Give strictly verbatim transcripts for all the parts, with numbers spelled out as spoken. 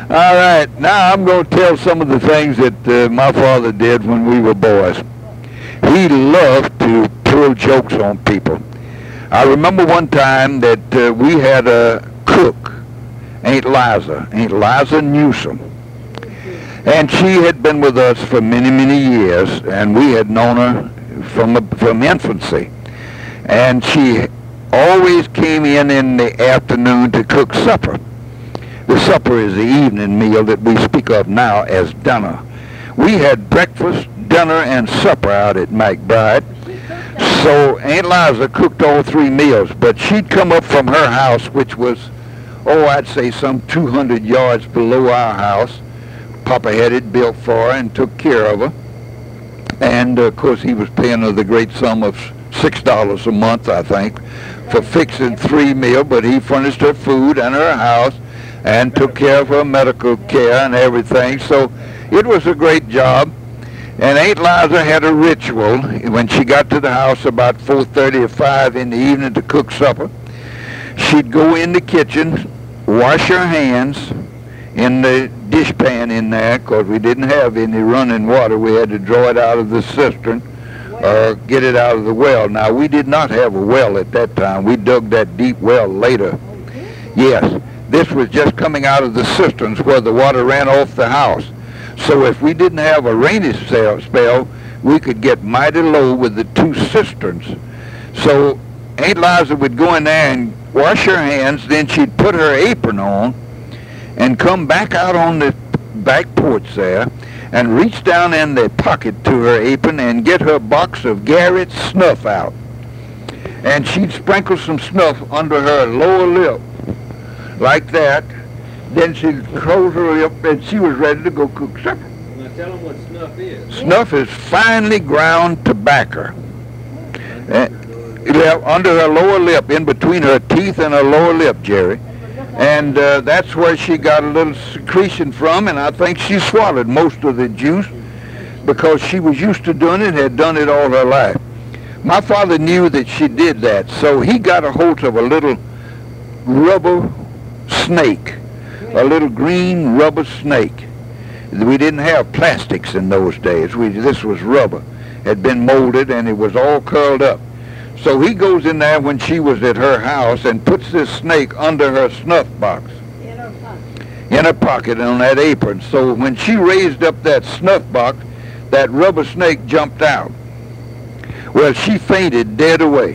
All right, now I'm going to tell some of the things that uh, my father did when we were boys. He loved to pull jokes on people. I remember one time that uh, we had a cook, Aunt Liza, Aunt Liza Newsom. And she had been with us for many, many years, and we had known her from, from infancy. And she always came in in the afternoon to cook supper. The supper is the evening meal that we speak of now as dinner. We had breakfast, dinner, and supper out at McBride. So Aunt Liza cooked all three meals, but she'd come up from her house, which was, oh, I'd say some two hundred yards below our house. Papa had it built for her and took care of her. And, uh, of course, he was paying her the great sum of six dollars a month, I think, for fixing three meals, but he furnished her food and her house and took care of her medical care and everything. So it was a great job. And Aunt Liza had a ritual when she got to the house about four thirty or five in the evening to cook supper. She'd go in the kitchen, wash her hands in the dishpan in there, because we didn't have any running water. We had to draw it out of the cistern or get it out of the well. Now, we did not have a well at that time. We dug that deep well later. Yes, this was just coming out of the cisterns where the water ran off the house. So if we didn't have a rainy spell, we could get mighty low with the two cisterns. So Aunt Liza would go in there and wash her hands, then she'd put her apron on and come back out on the back porch there and reach down in the pocket to her apron and get her box of Garrett's snuff out. And she'd sprinkle some snuff under her lower lip, like that. Then she'd close her lip, and she was ready to go cook supper. Now tell them what snuff is. Snuff is finely ground tobacco. Uh, yeah, under her lower lip, in between her teeth and her lower lip, Jerry. And uh, that's where she got a little secretion from, and I think she swallowed most of the juice because she was used to doing it, had done it all her life. My father knew that she did that, so he got a hold of a little rubber snake, a little green rubber snake. We didn't have plastics in those days. We, this was rubber. Had been molded, and it was all curled up. So he goes in there when she was at her house and puts this snake under her snuff box. In her pocket. In her pocket on that apron. So when she raised up that snuff box, that rubber snake jumped out. Well, she fainted dead away.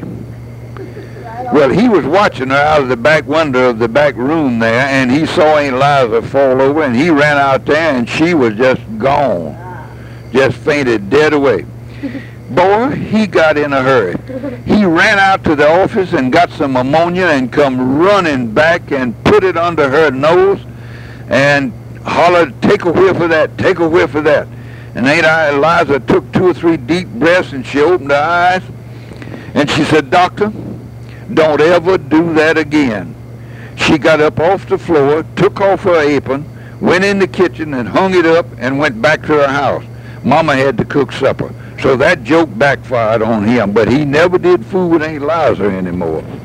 Well, he was watching her out of the back window of the back room there, and he saw Aunt Liza fall over, and he ran out there, and she was just gone. Just fainted dead away. Boy, he got in a hurry. He ran out to the office and got some ammonia and come running back and put it under her nose and hollered, "Take a whiff of that, take a whiff of that." And Aunt Liza took two or three deep breaths, and she opened her eyes, and she said, "Doctor, don't ever do that again." She got up off the floor, took off her apron, went in the kitchen and hung it up and went back to her house. Mama had to cook supper. So that joke backfired on him, but he never did fool with Aunt Liza anymore.